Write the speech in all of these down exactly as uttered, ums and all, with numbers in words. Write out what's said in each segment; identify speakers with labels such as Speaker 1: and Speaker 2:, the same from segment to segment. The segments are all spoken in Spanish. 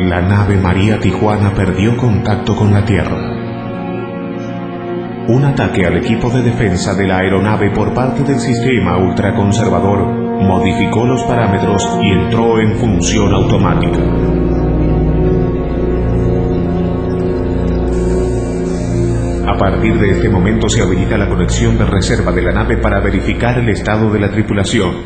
Speaker 1: la nave María Tijuana perdió contacto con la Tierra. Un ataque al equipo de defensa de la aeronave por parte del sistema ultraconservador modificó los parámetros y entró en función automática. A partir de este momento se habilita la conexión de reserva de la nave para verificar el estado de la tripulación.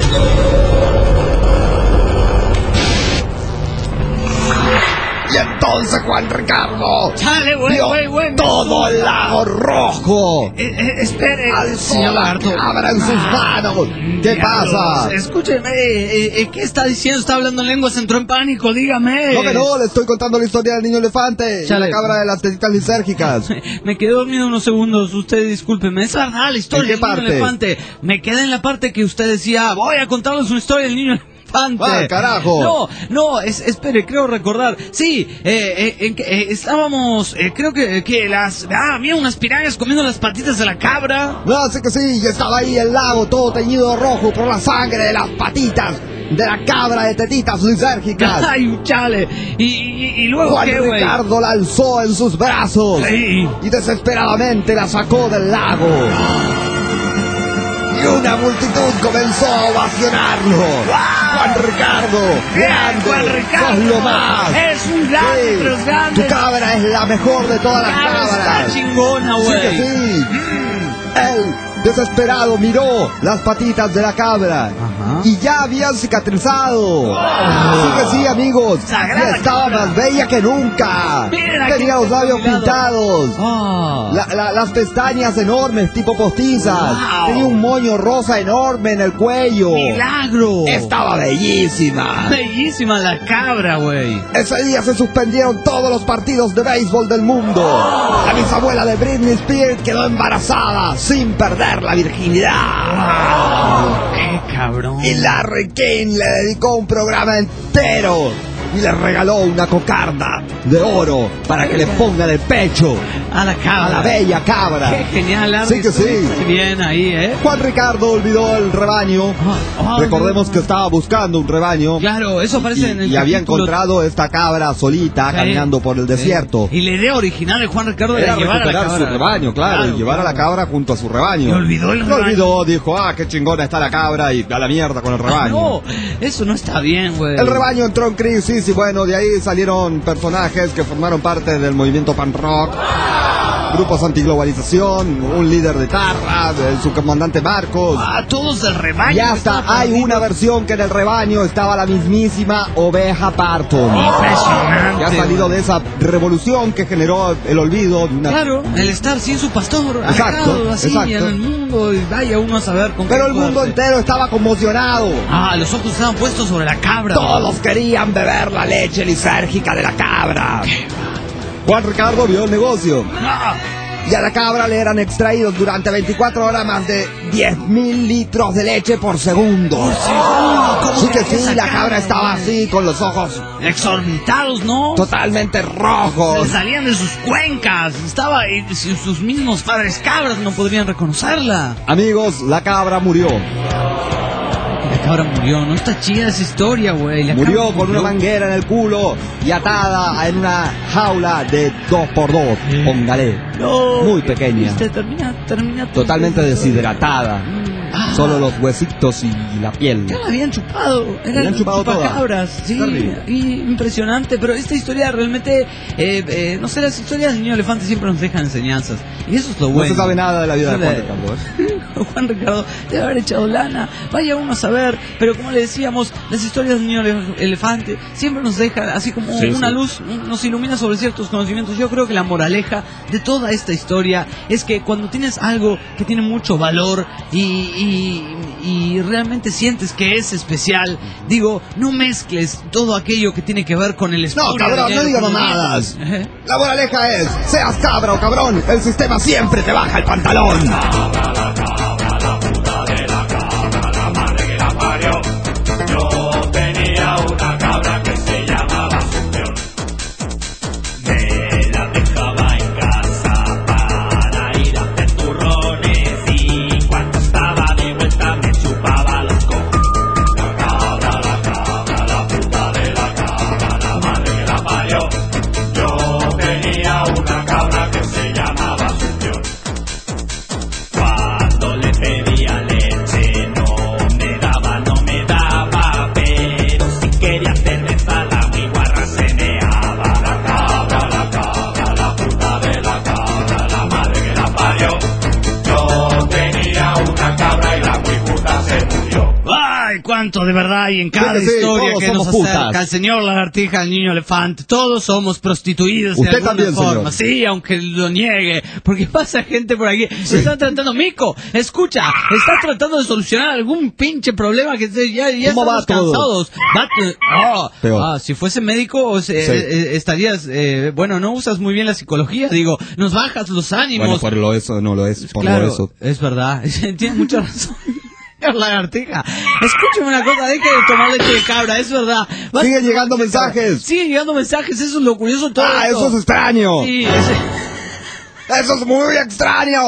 Speaker 2: Y entonces Juan Ricardo
Speaker 3: ¡Chale, güey, güey, güey!
Speaker 2: todo el lago rojo.
Speaker 3: Eh, eh, espere,
Speaker 2: Alzó
Speaker 3: señor
Speaker 2: la
Speaker 3: Lagarto.
Speaker 2: cabra en sus
Speaker 3: Ah,
Speaker 2: manos. ¿Qué
Speaker 3: diablos,
Speaker 2: pasa?
Speaker 3: Escúcheme, eh, eh, ¿qué está diciendo? ¿Está hablando en lenguas? Entró en pánico, dígame.
Speaker 2: No, que no, le estoy contando la historia del niño elefante
Speaker 3: Chale.
Speaker 2: y la cabra de las tetitas lisérgicas.
Speaker 3: Me quedé dormido unos segundos, usted discúlpeme. Es verdad la historia
Speaker 2: ¿En qué
Speaker 3: del niño
Speaker 2: parte?
Speaker 3: elefante. Me quedé en la parte que usted decía, voy a contarles una historia del niño elefante.
Speaker 2: ¡Ah, carajo!
Speaker 3: No, no, es, espere, creo recordar. Sí, eh, eh, en que, eh, estábamos, eh, creo que, que las... Ah, había unas pirañas comiendo las patitas de la cabra.
Speaker 2: No, sé que sí, y estaba ahí el lago todo teñido de rojo por la sangre de las patitas de la cabra de tetitas lisérgicas.
Speaker 3: Ay, chale. Y, y, y luego,
Speaker 2: Juan
Speaker 3: ¿qué, güey?
Speaker 2: Ricardo la alzó en sus brazos
Speaker 3: Sí.
Speaker 2: y desesperadamente la sacó del lago. Y una multitud comenzó a ovacionarlo. Juan Ricardo,
Speaker 3: Gran Juan Ricardo.
Speaker 2: sos lo más.
Speaker 3: Es un grande,
Speaker 2: Sí,
Speaker 3: pero es grande.
Speaker 2: Tu cabra es la mejor de todas las
Speaker 3: Cabra está
Speaker 2: cabras.
Speaker 3: chingona,
Speaker 2: Sí
Speaker 3: güey.
Speaker 2: que sí. Él, desesperado, miró las patitas de la cabra.
Speaker 3: Ajá.
Speaker 2: Y ya habían cicatrizado. Sí que sí, amigos.
Speaker 3: Sagrada
Speaker 2: Ya estaba
Speaker 3: cabra.
Speaker 2: más bella que nunca.
Speaker 3: Miren aquí
Speaker 2: Tenía los
Speaker 3: está
Speaker 2: labios
Speaker 3: a mi lado.
Speaker 2: pintados.
Speaker 3: Ah.
Speaker 2: La- la- las pestañas enormes, tipo postizas.
Speaker 3: Wow.
Speaker 2: Tenía un moño rosa enorme en el cuello.
Speaker 3: ¡Milagro!
Speaker 2: Estaba bellísima.
Speaker 3: Bellísima la cabra, güey.
Speaker 2: Ese día se suspendieron todos los partidos de béisbol del mundo. La bisabuela de Britney Spears quedó embarazada sin perder la virginidad.
Speaker 3: ¡Qué cabrón!
Speaker 2: Y Larry King le dedicó un programa entero y le regaló una cocarda de oro para que le ponga en el pecho
Speaker 3: A la cabra.
Speaker 2: a la bella cabra.
Speaker 3: ¡Qué genial, Larry!
Speaker 2: Sí que sí.
Speaker 3: Estuviste bien ahí, ¿eh?
Speaker 2: Juan Ricardo olvidó el rebaño.
Speaker 3: Ah, ah,
Speaker 2: Recordemos
Speaker 3: no.
Speaker 2: que estaba buscando un rebaño.
Speaker 3: Claro, eso aparece
Speaker 2: Y,
Speaker 3: en el
Speaker 2: y había
Speaker 3: capítulo-
Speaker 2: encontrado esta cabra solita
Speaker 3: Sí,
Speaker 2: caminando por el
Speaker 3: sí.
Speaker 2: desierto.
Speaker 3: Y la idea original de Juan Ricardo
Speaker 2: Era
Speaker 3: era llevar a la
Speaker 2: recuperar
Speaker 3: cabra.
Speaker 2: su rebaño, claro, y llevar a la cabra junto a su rebaño.
Speaker 3: Y olvidó el
Speaker 2: Lo
Speaker 3: rebaño.
Speaker 2: olvidó, dijo, ah, qué chingona está la cabra y a la mierda con el rebaño.
Speaker 3: No, eso no está bien, güey.
Speaker 2: El rebaño entró en crisis y bueno, de ahí salieron personajes que formaron parte del movimiento pan rock, grupos antiglobalización, un líder de Tarra, el subcomandante Marcos.
Speaker 3: Ah, todos del rebaño.
Speaker 2: Y hasta hay una versión que en el rebaño estaba la mismísima oveja Parton.
Speaker 3: Impresionante.
Speaker 2: Que ha salido
Speaker 3: güey.
Speaker 2: de esa revolución que generó el olvido de una...
Speaker 3: Claro, el estar sin su pastor,
Speaker 2: Exacto,
Speaker 3: alejado así
Speaker 2: exacto.
Speaker 3: en el mundo, y vaya uno a saber con qué
Speaker 2: Pero el mundo
Speaker 3: suerte.
Speaker 2: entero estaba conmocionado.
Speaker 3: Ah, los ojos estaban puestos sobre la cabra.
Speaker 2: Todos querían beber la leche lisérgica de la cabra. Juan Ricardo vio el negocio.
Speaker 3: Ah,
Speaker 2: Y a la cabra le eran extraídos durante veinticuatro horas más de diez mil litros de leche por segundo.
Speaker 3: ¿cómo
Speaker 2: Sí que
Speaker 3: se
Speaker 2: sí, la cabra estaba así, con los ojos
Speaker 3: exorbitados, ¿no?
Speaker 2: totalmente
Speaker 3: Se
Speaker 2: rojos.
Speaker 3: salían de sus cuencas. Estaba y si sus mismos padres cabras no podrían reconocerla.
Speaker 2: Amigos, la cabra murió.
Speaker 3: La cabra murió, no está chida esa historia, güey. La
Speaker 2: Murió
Speaker 3: cabra
Speaker 2: con una
Speaker 3: murió.
Speaker 2: manguera en el culo y atada en una jaula de dos por dos, póngale.
Speaker 3: No,
Speaker 2: Muy
Speaker 3: qué
Speaker 2: pequeña.
Speaker 3: triste, termina, termina todo.
Speaker 2: Totalmente deshidratada.
Speaker 3: Ah.
Speaker 2: Solo los huesitos y la piel.
Speaker 3: Ya la habían chupado,
Speaker 2: La
Speaker 3: eran
Speaker 2: habían chupado toda.
Speaker 3: chupacabras, sí,
Speaker 2: Terrible.
Speaker 3: y impresionante, pero esta historia realmente, eh, eh, no sé, las historias del niño elefante siempre nos dejan enseñanzas, y eso es lo
Speaker 2: No
Speaker 3: bueno.
Speaker 2: se sabe nada de la vida de Juan
Speaker 3: Sí.
Speaker 2: Ricardo, ¿eh?
Speaker 3: Juan Ricardo debe haber echado lana, vaya uno a saber, pero como le decíamos, las historias del niño elef- elefante siempre nos dejan así como
Speaker 2: Sí,
Speaker 3: una
Speaker 2: sí.
Speaker 3: luz, nos ilumina sobre ciertos conocimientos. Yo creo que la moraleja de toda esta historia es que cuando tienes algo que tiene mucho valor y, y, y realmente sientes que es especial, digo, no mezcles todo aquello que tiene que ver con el
Speaker 2: No,
Speaker 3: espurio,
Speaker 2: cabrón,
Speaker 3: dinero,
Speaker 2: no digas
Speaker 3: con-
Speaker 2: mamadas.
Speaker 3: Ajá.
Speaker 2: La moraleja es, seas cabra o cabrón, el sistema siempre te baja el pantalón.
Speaker 4: Yo tenía una cabra que se llamaba Supeón. Me la dejaba en casa para ir a hacer turrones y cuando estaba de vuelta me chupaba los cojones. La cabra, la cabra, la puta de la cabra, la madre que la parió.
Speaker 3: cuánto de verdad hay en cada
Speaker 2: Sí que sí,
Speaker 3: historia
Speaker 2: todos
Speaker 3: que nos
Speaker 2: somos
Speaker 3: acerca.
Speaker 2: putas.
Speaker 3: El señor lagartija, el niño elefante, todos somos prostituidos
Speaker 2: Usted
Speaker 3: de alguna
Speaker 2: también,
Speaker 3: forma.
Speaker 2: señor.
Speaker 3: Sí, aunque lo niegue. Porque pasa gente por aquí. Se está tratando, Mico, escucha, está tratando de solucionar algún pinche problema que se- ya, ya
Speaker 2: ¿Cómo va
Speaker 3: estamos
Speaker 2: todo?
Speaker 3: cansados. Va t- oh,
Speaker 2: Peor.
Speaker 3: ah, si fuese médico, o sea,
Speaker 2: Sí.
Speaker 3: eh, eh, estarías, eh, bueno, no usas muy bien la psicología, digo, nos bajas los ánimos.
Speaker 2: Bueno, por lo eso no lo es, por
Speaker 3: Claro,
Speaker 2: lo eso.
Speaker 3: es verdad, tiene mucha razón. Lagartija, escúchame una cosa, deje de tomar leche de cabra, es verdad. Vas-
Speaker 2: Siguen llegando mensajes.
Speaker 3: Siguen llegando mensajes, eso es lo curioso de todo
Speaker 2: Ah,
Speaker 3: esto.
Speaker 2: eso es extraño.
Speaker 3: Sí, es-
Speaker 2: Eso es muy extraño.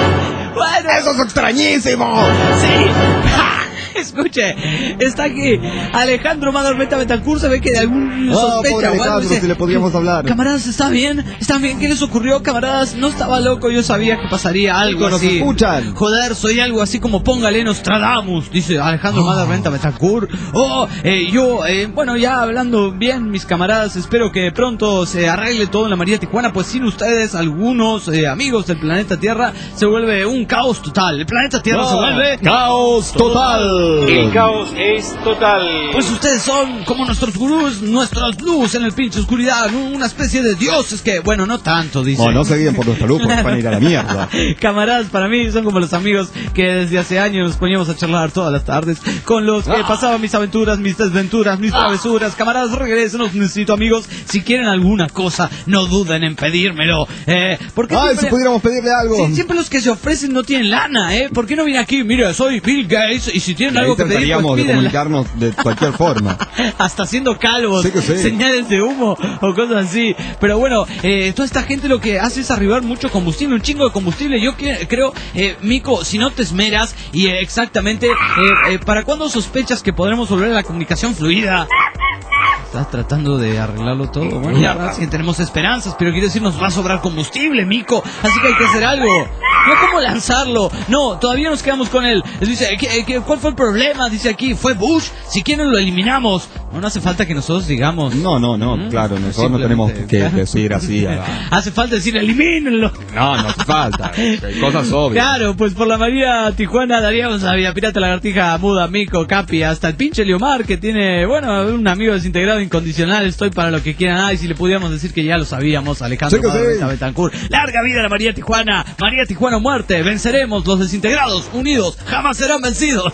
Speaker 3: bueno,
Speaker 2: Eso es extrañísimo.
Speaker 3: sí. Escuche, está aquí Alejandro Madormeta Betancur, se ve que de algún
Speaker 2: Oh,
Speaker 3: sospecha
Speaker 2: pobre
Speaker 3: o algo,
Speaker 2: Alejandro,
Speaker 3: dice,
Speaker 2: si le podíamos hablar.
Speaker 3: Camaradas, ¿está bien? ¿Está bien? ¿Qué les ocurrió, camaradas? No estaba loco, yo sabía que pasaría algo
Speaker 2: Chicos, nos
Speaker 3: así.
Speaker 2: escuchan.
Speaker 3: Joder, soy algo así como póngale Nostradamus, dice Alejandro
Speaker 2: Oh.
Speaker 3: Madormeta Betancur. Oh, eh, yo, eh, bueno, ya hablando bien, mis camaradas, espero que pronto se arregle todo en la María Tijuana, pues sin ustedes, algunos eh, amigos del planeta Tierra, se vuelve un caos total. El planeta Tierra se vuelve...
Speaker 2: Caos total.
Speaker 5: El caos es total.
Speaker 3: Pues ustedes son como nuestros gurús, nuestras luz en el pinche oscuridad, una especie de dioses que, bueno, no tanto, dice.
Speaker 2: No, no se guíen por nuestra luz, porque van a ir a la mierda.
Speaker 3: Camaradas, para mí son como los amigos que desde hace años nos poníamos a charlar todas las tardes, con los que
Speaker 2: Ah.
Speaker 3: pasaban mis aventuras, mis desventuras, mis travesuras. Camaradas, regresen, los necesito, amigos. Si quieren alguna cosa, no duden en pedírmelo. Eh, porque
Speaker 2: Ay,
Speaker 3: siempre-
Speaker 2: si pudiéramos pedirle algo.
Speaker 3: Sí, siempre los que se ofrecen no tienen lana, ¿eh? ¿Por qué no viene aquí? Mire, soy Bill Gates y si tienen
Speaker 2: Ahí
Speaker 3: algo que pedir,
Speaker 2: trataríamos
Speaker 3: pues
Speaker 2: de
Speaker 3: pídenla.
Speaker 2: comunicarnos de cualquier forma.
Speaker 3: Hasta haciendo calvos,
Speaker 2: Sí que sí.
Speaker 3: señales de humo o cosas así. Pero bueno, eh, toda esta gente lo que hace es arribar mucho combustible, un chingo de combustible. Yo que- creo, eh, Mico, si no te esmeras y eh, exactamente, eh, eh, ¿para cuándo sospechas que podremos volver a la comunicación fluida? Estás tratando de arreglarlo todo. Bueno, la verdad es que tenemos esperanzas, pero quiero decir, nos va a sobrar combustible, Mico. Así que hay que hacer algo. No como lanzarlo. No, todavía nos quedamos con él. Él dice, ¿qué, qué, ¿cuál fue el problema? Dice aquí, fue Bush. Si quieren lo eliminamos. No, no hace falta que nosotros digamos.
Speaker 2: No, no, no,
Speaker 3: ¿Mm?
Speaker 2: claro, nosotros no tenemos
Speaker 3: Simplemente,
Speaker 2: que
Speaker 3: claro.
Speaker 2: decir así. a-
Speaker 3: Hace falta decir, elimínenlo.
Speaker 2: No, no hace falta. Hay cosas obvias.
Speaker 3: Claro, pues por la María Tijuana daríamos a Villa Pirata, Lagartija, Muda, Mico, Capi, hasta el pinche Leomar, que tiene, bueno, un amigo desintegrado incondicional. Estoy para lo que quieran. Ay, si le pudiéramos decir que ya lo sabíamos, Alejandro
Speaker 2: Sí que sí.
Speaker 3: Madormeta Betancur. Larga vida a la María Tijuana. María Tijuana o muerte. Venceremos los desintegrados, unidos, jamás serán vencidos.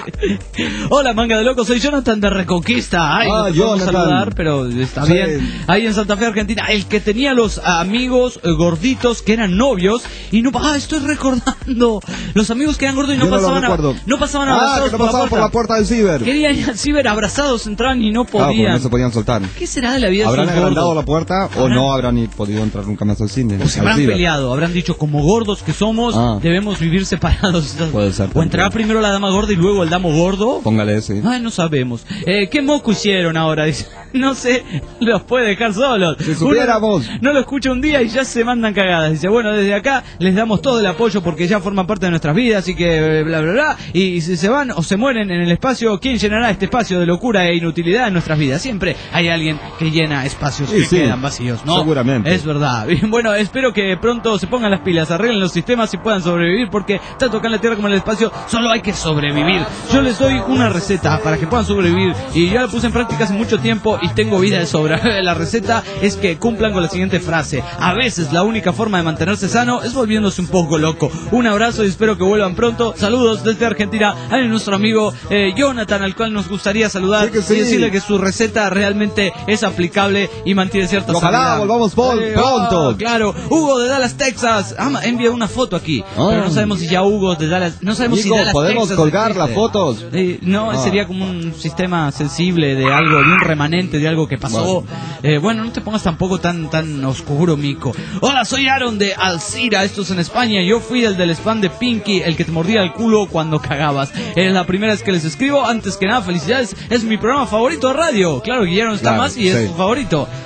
Speaker 3: Hola, manga de locos, soy Jonathan de Reconquista. Ay,
Speaker 2: Ah,
Speaker 3: no te podemos
Speaker 2: Jonathan.
Speaker 3: saludar, pero está
Speaker 2: Sí.
Speaker 3: bien. Ahí en Santa Fe, Argentina, el que tenía los amigos eh, gorditos que eran novios y no... Ah, estoy recordando. Los amigos que eran gordos y no
Speaker 2: Yo no lo
Speaker 3: pasaban a,
Speaker 2: recuerdo.
Speaker 3: no pasaban
Speaker 2: Ah,
Speaker 3: abrazados
Speaker 2: que no
Speaker 3: por,
Speaker 2: pasaban
Speaker 3: la
Speaker 2: por la
Speaker 3: puerta.
Speaker 2: puerta del ciber.
Speaker 3: Querían ir al ciber abrazados, entraban y no
Speaker 2: Ah, porque
Speaker 3: podían.
Speaker 2: no se podían soltar.
Speaker 3: ¿Qué será de la vida de
Speaker 2: ¿Habrán
Speaker 3: esos
Speaker 2: agrandado
Speaker 3: gordos?
Speaker 2: la puerta o
Speaker 3: ¿Habrán-
Speaker 2: no habrán ni podido entrar nunca más al cine?
Speaker 3: O se
Speaker 2: al
Speaker 3: habrán
Speaker 2: ciber?
Speaker 3: peleado, habrán dicho, como gordos que somos,
Speaker 2: Ah.
Speaker 3: debemos vivir separados.
Speaker 2: Puede ser
Speaker 3: O entrará
Speaker 2: también.
Speaker 3: primero la dama gorda y luego el damo gordo.
Speaker 2: Póngale ese.
Speaker 3: Ay, no sabemos. Eh, ¿Qué moco hicieron ahora? Dice, no sé, los puede dejar solos.
Speaker 2: Si supiéramos.
Speaker 3: Uno no lo escucha un día y ya se mandan cagadas. Dice, bueno, desde acá les damos todo el apoyo porque ya forman parte de nuestras vidas y que eh, bla, bla, bla. Y si se van o se mueren en el espacio, ¿quién llenará este espacio de locura e inutilidad en nuestras vidas? Siempre hay alguien que llena espacios
Speaker 2: Sí,
Speaker 3: que
Speaker 2: sí.
Speaker 3: quedan vacíos, ¿no?
Speaker 2: Seguramente.
Speaker 3: Es verdad. Bien, bueno, espero que pronto se pongan las pilas, arreglen los sistemas y puedan sobrevivir porque tanto acá en la Tierra como en el espacio solo hay que sobrevivir. Yo les doy una receta para que puedan sobrevivir y yo la puse en práctica hace mucho tiempo y tengo vida de sobra. La receta es que cumplan con la siguiente frase: a veces la única forma de mantenerse sano es volviéndose un poco loco. Un abrazo y espero que vuelvan pronto. Saludos desde Argentina a nuestro amigo eh, Jonathan, al cual nos gustaría saludar
Speaker 2: Sí que sí.
Speaker 3: y decirle que su receta realmente es aplicable y mantiene cierta
Speaker 2: Ojalá
Speaker 3: sanidad.
Speaker 2: volvamos por-
Speaker 3: Eh,
Speaker 2: pronto.
Speaker 3: oh, claro, Hugo de Dallas, Texas. Ah, envía una foto aquí,
Speaker 2: Ah.
Speaker 3: pero no sabemos si ya Hugo de Dallas, no sabemos
Speaker 2: Nico,
Speaker 3: si Dallas,
Speaker 2: ¿podemos
Speaker 3: Texas
Speaker 2: colgar
Speaker 3: existe.
Speaker 2: las fotos?
Speaker 3: Eh, no,
Speaker 2: Ah.
Speaker 3: sería como un sistema sensible de algo, de un remanente de algo que pasó.
Speaker 2: Bueno.
Speaker 3: Eh, bueno, no te pongas tampoco tan tan oscuro, Mico. Hola, soy Aaron de Alcira, esto es en España. Yo fui el del spam de Pinky, el que te mordía el culo cuando cagabas. Es la primera vez que les escribo. Antes que nada, felicidades. Es mi programa favorito de radio. Claro, Guillermo está
Speaker 2: Claro,
Speaker 3: más y es
Speaker 2: sí.
Speaker 3: su favorito.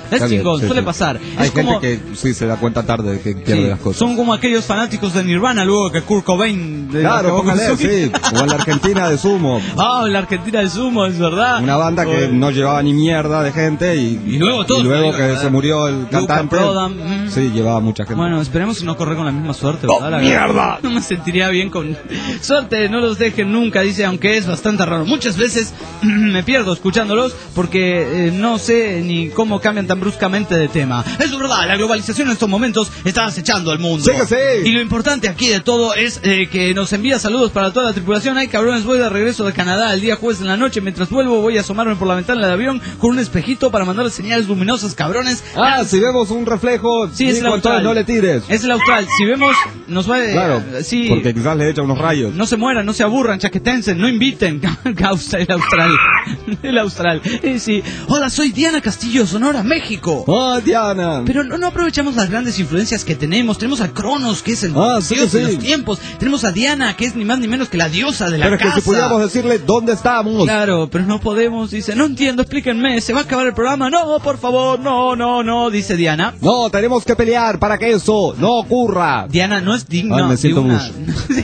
Speaker 3: Es
Speaker 2: Está bien,
Speaker 3: chingón,
Speaker 2: sí,
Speaker 3: suele
Speaker 2: sí.
Speaker 3: pasar.
Speaker 2: Hay
Speaker 3: es
Speaker 2: gente
Speaker 3: como,
Speaker 2: que sí se da cuenta tarde de que pierde
Speaker 3: sí,
Speaker 2: las cosas.
Speaker 3: son como aquellos fanáticos de Nirvana luego que Kurt Cobain de
Speaker 2: Claro,
Speaker 3: acabó con
Speaker 2: póngale,
Speaker 3: su-
Speaker 2: sí. O en la Argentina de Sumo.
Speaker 3: Ah, la Argentina de Sumo, es verdad.
Speaker 2: Una banda que
Speaker 3: Oye.
Speaker 2: no llevaba ni mierda de gente y,
Speaker 3: Y luego todos
Speaker 2: y luego
Speaker 3: murieron,
Speaker 2: que
Speaker 3: ¿verdad?
Speaker 2: se murió el
Speaker 3: Luca
Speaker 2: cantante.
Speaker 3: Prodan, mm.
Speaker 2: Sí, llevaba mucha gente.
Speaker 3: Bueno, esperemos que no corre con la misma suerte,
Speaker 2: ¡Oh,
Speaker 3: ¿verdad? La
Speaker 2: mierda!
Speaker 3: verdad, no me sentiría bien con suerte, no los dejen nunca, dice, aunque es bastante raro. Muchas veces me pierdo escuchándolos porque eh, no sé ni cómo cambian tan bruscamente de tema. Es verdad, la globalización en estos momentos está acechando al mundo.
Speaker 2: Sí que sí.
Speaker 3: Y lo importante aquí de todo es eh, que nos envía saludos para toda la tripulación. Ay, cabrones, voy de regreso de Canadá el día jueves en la noche. Mientras vuelvo voy a asomarme por la ventana del avión con un espejito para mandarles señales luminosas, cabrones.
Speaker 2: Ah, si vemos un reflejo,
Speaker 3: Sí, es el
Speaker 2: Nico,
Speaker 3: austral.
Speaker 2: entonces no le tires.
Speaker 3: Es el austral. Si vemos, nos va a...
Speaker 2: Claro,
Speaker 3: sí,
Speaker 2: porque quizás le echa unos rayos.
Speaker 3: no se mueran, no se aburran, chaquetense, no inviten. Causa el austral. El austral. Eh, sí. Hola, soy Diana Castillo, Sonora, México.
Speaker 2: ¡Oh, Diana!
Speaker 3: Pero no, no aprovechamos las grandes influencias que tenemos. Tenemos a Cronos, que es el
Speaker 2: Ah, sí,
Speaker 3: dios de
Speaker 2: sí.
Speaker 3: los tiempos. Tenemos a Diana, que es ni más ni menos que la diosa de la
Speaker 2: Pero es
Speaker 3: casa.
Speaker 2: que si pudiéramos decirle dónde estamos.
Speaker 3: Claro, pero no podemos, dice, no entiendo, explíquenme, ¿se va a acabar el programa? No, por favor, no, no, no, dice Diana.
Speaker 2: No, tenemos que pelear para que eso no ocurra.
Speaker 3: Diana no es digno
Speaker 2: Ay, me
Speaker 3: de
Speaker 2: siento
Speaker 3: una...
Speaker 2: Bush.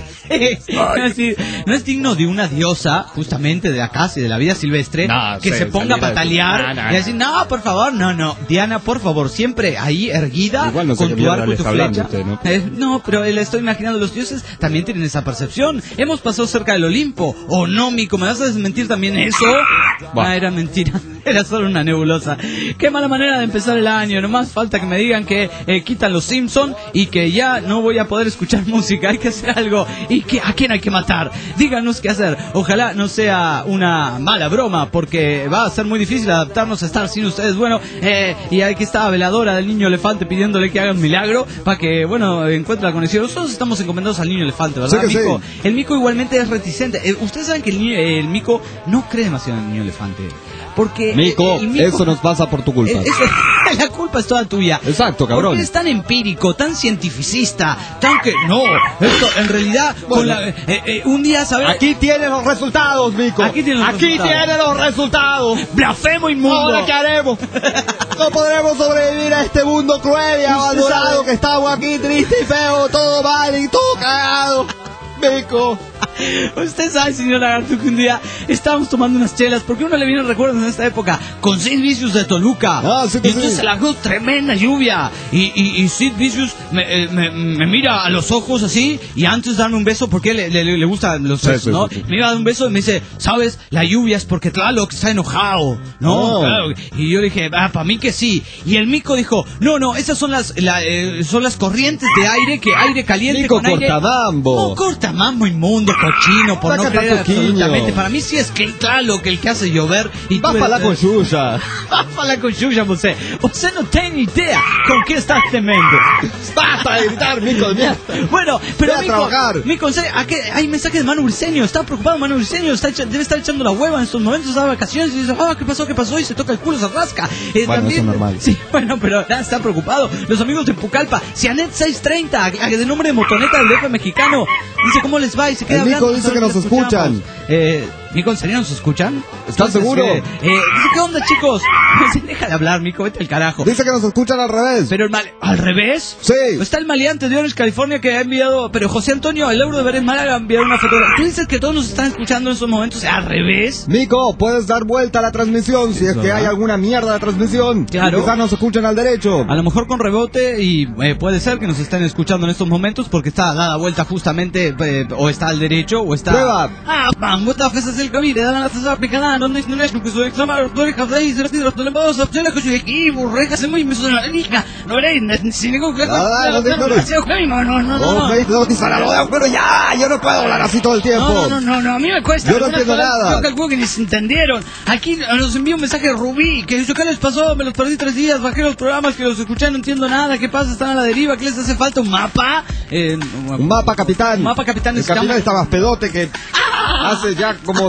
Speaker 3: no, es decir, no es digno de una diosa, justamente de la casa y de la vida silvestre,
Speaker 2: No,
Speaker 3: que
Speaker 2: sí,
Speaker 3: se ponga a
Speaker 2: salir a
Speaker 3: patalear
Speaker 2: decir, no, no,
Speaker 3: y decir, no, por favor, no, no. Diana, por favor, siempre ahí erguida,
Speaker 2: Igual no sé
Speaker 3: con
Speaker 2: qué
Speaker 3: tu
Speaker 2: mierda
Speaker 3: arco
Speaker 2: le
Speaker 3: y tu
Speaker 2: está hablando
Speaker 3: flecha.
Speaker 2: usted, ¿no?
Speaker 3: Eh, no, pero le estoy imaginando, los dioses también tienen esa percepción. Hemos pasado cerca del Olimpo, o no, Mico, ¿me vas a desmentir también eso?
Speaker 2: Bah.
Speaker 3: Ah, era mentira. Era solo una nebulosa. Qué mala manera de empezar el año. Nomás falta que me digan que eh, quitan los Simpson y que ya no voy a poder escuchar música. Hay que hacer algo. ¿Y que, a quién hay que matar? Díganos qué hacer. Ojalá no sea una mala broma, porque va a ser muy difícil adaptarnos a estar sin ustedes. Bueno, eh, y aquí está Veladora del Niño Elefante pidiéndole que haga un milagro para que, bueno, encuentre la conexión. Nosotros estamos encomendados al Niño Elefante, ¿verdad,
Speaker 2: Sí que
Speaker 3: Mico?
Speaker 2: sí.
Speaker 3: El Mico igualmente es reticente. Eh, ustedes saben que el, niño- el Mico no cree demasiado en el Niño Elefante. Porque
Speaker 2: Mico,
Speaker 3: el Mico-
Speaker 2: eso nos pasa por tu culpa.
Speaker 3: eh, eso- la culpa es toda tuya.
Speaker 2: Exacto, cabrón.
Speaker 3: Porque eres tan empírico, tan cientificista, tan que no, esto en realidad con la- eh, eh, un día sabes
Speaker 2: Aquí tienes los resultados, Mico.
Speaker 3: Aquí tienes los
Speaker 2: Aquí
Speaker 3: resultados.
Speaker 2: tienes los resultados.
Speaker 3: blasfemo inmundo.
Speaker 2: ¿Ahora qué haremos? No podremos sobrevivir a este mundo cruel y abandonado
Speaker 3: sabe.
Speaker 2: que estamos aquí, triste y feo, todo mal y todo cagado. Mico.
Speaker 3: Usted sabe, señor Lagarto, que un día estábamos tomando unas chelas, porque uno le viene recuerdos en esta época, con Sid Vicious de Toluca.
Speaker 2: Ah, sí que
Speaker 3: y entonces
Speaker 2: sí.
Speaker 3: se largó tremenda lluvia. Y, y, y Sid Vicious me, eh, me, me mira a los ojos así, y antes de darme un beso, porque le, le, le gustan los
Speaker 2: Sí,
Speaker 3: besos,
Speaker 2: sí,
Speaker 3: ¿no?
Speaker 2: sí, sí.
Speaker 3: Me iba a dar un beso y me dice, ¿sabes? La lluvia es porque Tlaloc está enojado, ¿no?
Speaker 2: Oh.
Speaker 3: Claro. Y yo dije, ah, para mí que sí. Y el Mico dijo, no, no, esas son las, la, eh, son las corrientes de aire, que aire caliente
Speaker 2: Mico
Speaker 3: con aire...
Speaker 2: cortamambo.
Speaker 3: No, cortamambo inmundo, cochino, por no
Speaker 2: Saca
Speaker 3: creer
Speaker 2: tanto quiño.
Speaker 3: absolutamente. Para mí sí es que claro que el que hace llover y
Speaker 2: Va
Speaker 3: tú
Speaker 2: para la
Speaker 3: eres-
Speaker 2: conchuya.
Speaker 3: Va para la conchuya, você. Usted no tiene idea con qué estás temendo.
Speaker 2: Basta de gritar, Mico de mierda.
Speaker 3: Bueno, pero
Speaker 2: Ve a
Speaker 3: Mico,
Speaker 2: trabajar.
Speaker 3: Mico, ¿en serio? ¿A qué? Hay mensajes de Manu Briseño. Está preocupado Manu Briseño. Está echa- debe estar echando la hueva en estos momentos. Está de vacaciones y dice, ah, ¿qué pasó? ¿Qué pasó? Y se toca el culo, se rasca. Eh,
Speaker 2: Bueno, eso es normal.
Speaker 3: Sí, bueno, pero nada, está preocupado. Los amigos de Pucallpa, Cianet seiscientos treinta, a- a- de nombre de motoneta del D F mexicano. Dice, ¿cómo les va? Y se queda
Speaker 2: El Mico
Speaker 3: hablando.
Speaker 2: dice que
Speaker 3: nosotros
Speaker 2: nos
Speaker 3: le escuchamos.
Speaker 2: escuchan.
Speaker 3: Eh, Mico, ¿en serio nos escuchan?
Speaker 2: ¿Estás
Speaker 3: Entonces,
Speaker 2: seguro?
Speaker 3: eh, eh, dice, ¿qué onda, chicos? Deja de hablar, Mico, vete al carajo.
Speaker 2: Dice que nos escuchan al revés.
Speaker 3: Pero el mal... ¿Al revés?
Speaker 2: Sí.
Speaker 3: Está el maleante de Orange, California, que ha enviado... Pero José Antonio, el euro de Vélez Málaga, ha enviado una fotografía. ¿Tú dices que todos nos están escuchando en estos momentos al revés?
Speaker 2: Mico, puedes dar vuelta a la transmisión si es que hay alguna mierda de transmisión.
Speaker 3: Claro.
Speaker 2: Y quizás nos escuchan al derecho.
Speaker 3: A lo mejor con rebote y eh, puede ser que nos estén escuchando en estos momentos porque está dada vuelta justamente eh, o está al derecho o está...
Speaker 2: Prueba.
Speaker 3: Ah, man, what the fuck es el COVID? Dan las tasas aplicadas, no es no es que soy examen, no es que soy los tolebados, opciones que soy aquí, burrejas, se muy me suena la liga. No eres sin ningún que
Speaker 2: Ah, no te ignores.
Speaker 3: no, no, no,
Speaker 2: Oh,
Speaker 3: no.
Speaker 2: me no, pero ya, yo no puedo hablar así todo el tiempo.
Speaker 3: No, no, no, no, a mí me cuesta.
Speaker 2: Yo no
Speaker 3: Algunas
Speaker 2: entiendo
Speaker 3: palabras
Speaker 2: nada.
Speaker 3: Yo calculo que ni se entendieron. Aquí nos envió un mensaje de Rubí, que dice, ¿qué les pasó? Me los perdí tres días, bajé los programas, que los escuché, no entiendo nada. ¿Qué pasa? ¿Están a la deriva? ¿Qué les hace falta? ¿Un mapa? Eh,
Speaker 2: Un mapa, capitán.
Speaker 3: Un mapa, capitán,
Speaker 2: El
Speaker 3: necesitamos-
Speaker 2: capitán está más pedote que hace ya como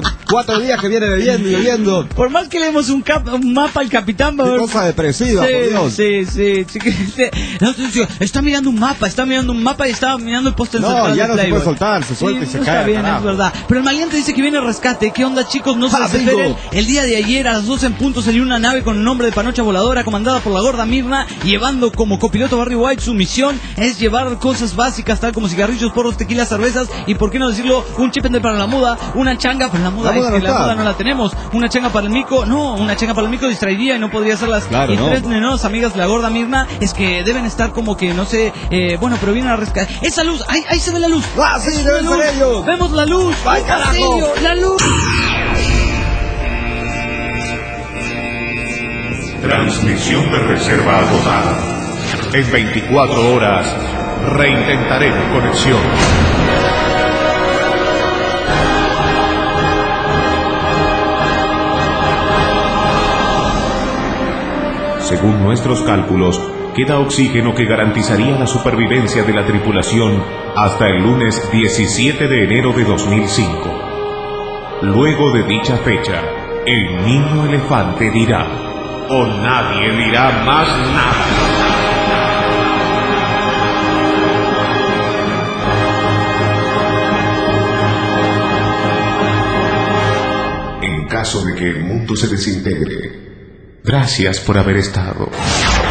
Speaker 2: cuatro días que viene bebiendo y bebiendo.
Speaker 3: Por más que leemos un, cap, un mapa al capitán, va a
Speaker 2: Qué
Speaker 3: ver-
Speaker 2: cosa depresiva,
Speaker 3: sí,
Speaker 2: por Dios.
Speaker 3: Sí, sí, sí, sí. No, sí, sí, está mirando un mapa, está mirando un mapa y está mirando el póster
Speaker 2: No,
Speaker 3: central
Speaker 2: ya
Speaker 3: de
Speaker 2: no se
Speaker 3: Playboy.
Speaker 2: puede soltar, se suelta y se
Speaker 3: no
Speaker 2: cae,
Speaker 3: Está bien,
Speaker 2: carajo.
Speaker 3: es verdad. Pero el maleante dice que viene el rescate. ¿Qué onda, chicos? No se
Speaker 2: Ah,
Speaker 3: desesperen.
Speaker 2: bingo.
Speaker 3: El día de ayer a las doce en punto salió una nave con el nombre de Panocha Voladora comandada por la gorda Mirna, llevando como copiloto Barry White. Su misión es llevar cosas básicas tal como cigarrillos, porros, tequilas, cervezas y, por qué no decirlo, un chipender para la muda, una changa, pero la muda,
Speaker 2: La muda
Speaker 3: es
Speaker 2: no
Speaker 3: que la
Speaker 2: está.
Speaker 3: muda no la tenemos, una changa para el mico, no, una changa para el mico distraería y no podría hacerlas.
Speaker 2: Claro,
Speaker 3: y
Speaker 2: no.
Speaker 3: tres nenos amigas de la gorda Mirna es que deben estar como que, no sé, eh, bueno, pero vienen a rescatar. ¡Esa luz! ¡Ahí, ahí se ve la luz!
Speaker 2: ¡Ah, sí,
Speaker 3: Es
Speaker 2: deben
Speaker 3: una
Speaker 2: ser
Speaker 3: luz.
Speaker 2: ellos!
Speaker 3: ¡Vemos la luz!
Speaker 2: ¡Ay,
Speaker 3: ¡Un
Speaker 2: carajo!
Speaker 3: pasillo! ¡La luz!
Speaker 1: Transmisión de reserva agotada. En veinticuatro horas reintentaremos conexión. Según nuestros cálculos, queda oxígeno que garantizaría la supervivencia de la tripulación hasta el lunes diecisiete de enero de dos mil cinco. Luego de dicha fecha, el niño elefante dirá, o nadie dirá más nada. En caso de que el mundo se desintegre, gracias por haber estado.